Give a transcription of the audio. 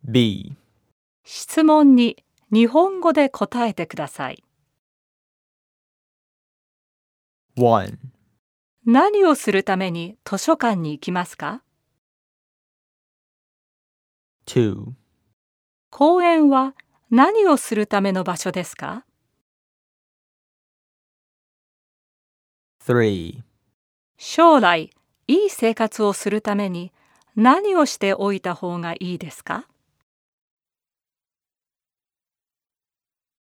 B. 質問に日本語で答えてください。 1. 何をするために図書館に行きますか？ 2. 公園は何をするための場所ですか？ 3. 将来、いい生活をするために何をしておいた方がいいですか？